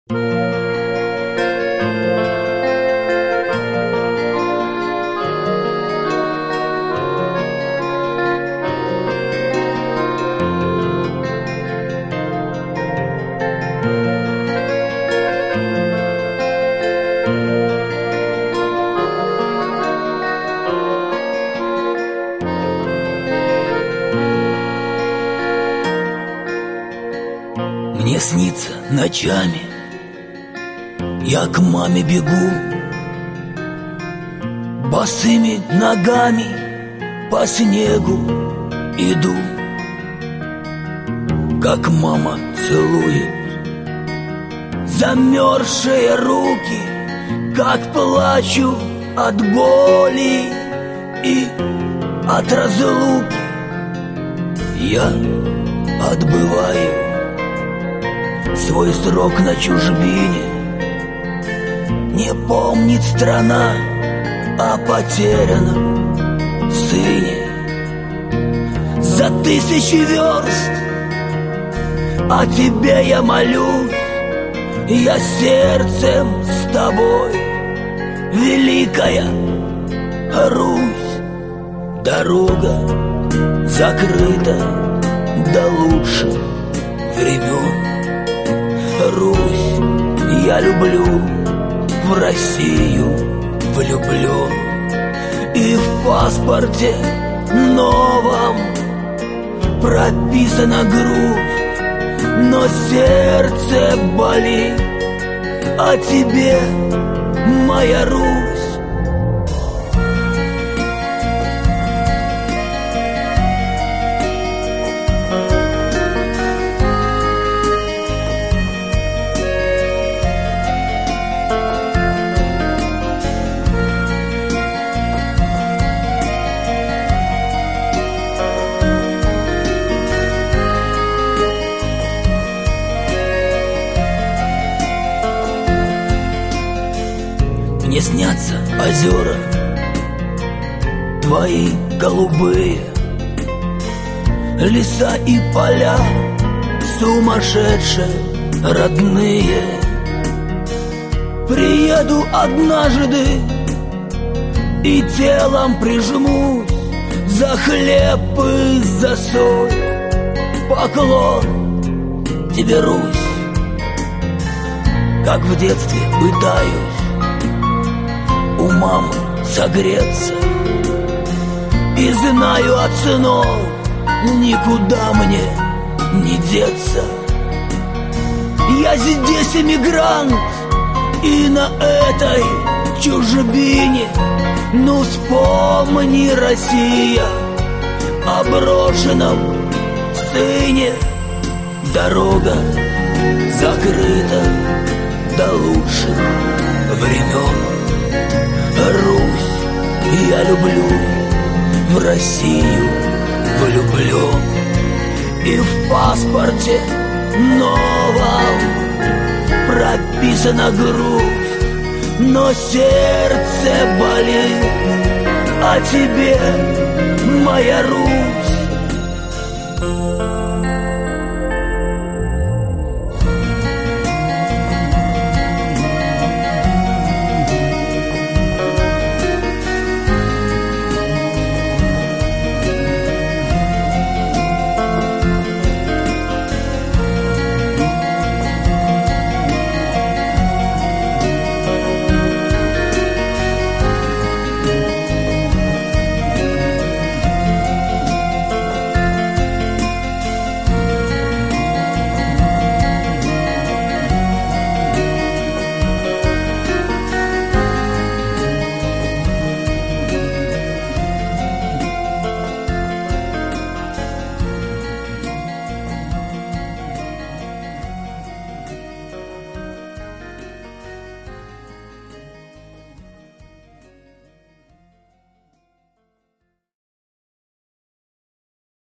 Мне снится ночами, я к маме бегу, босыми ногами по снегу иду. Как мама целует замерзшие руки, как плачу от боли и от разлуки. Я отбываю свой срок на чужбине. Не помнит страна о потерянном сыне. За 1000 верст о тебе я молюсь, я сердцем с тобой, великая Русь. Дорога закрыта до лучших времен. Русь я люблю, в Россию влюблен. И в паспорте новом прописана грусть, но сердце болит о тебе, моя Русь. Мне снятся озера твои голубые, леса и поля сумасшедшие родные. Приеду однажды и телом прижмусь за хлеб и за соль. Поклон тебе, Русь, как в детстве пытаюсь у мамы согреться. И знаю от сынов, никуда мне не деться. Я здесь эмигрант, и на этой чужбине. Ну вспомни, Россия, о брошенном сыне. Дорога закрыта до лучших времен. Русь я люблю, в Россию влюблен. И в паспорте новом прописана грусть, но сердце болит о тебе, моя Русь.